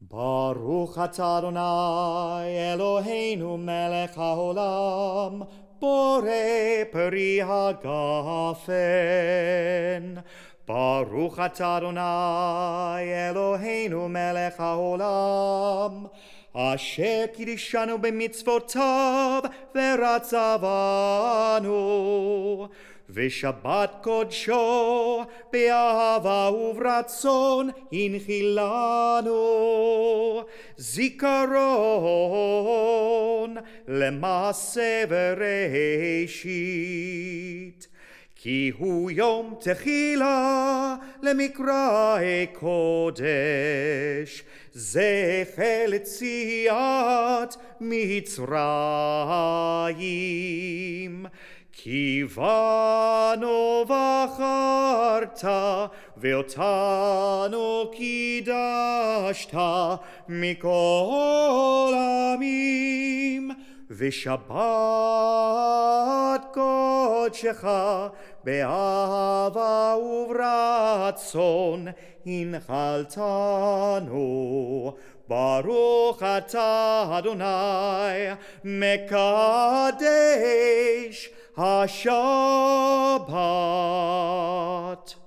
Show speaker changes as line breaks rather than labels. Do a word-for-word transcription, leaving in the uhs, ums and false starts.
ברוך אתה אדוני אלוהינו מלך העולם, בורא פרי הגפן. ברוך אתה אדוני אלוהינו מלך העולם, אשר קידשנו במצוותיו ורצה בנו, ושבת קודשו באהבה וברצון הנחילנו, זיכרון למעשה בראשית. כי הוא יום תחילה למקרא קודש, זכר ליציאת מצרים. כי בנו בחרת ואותנו קידשת מכל עמים, ושבת קודשך באהבה וברצון הנחלתנו. ברוך אתה אדוני מקדש השבת.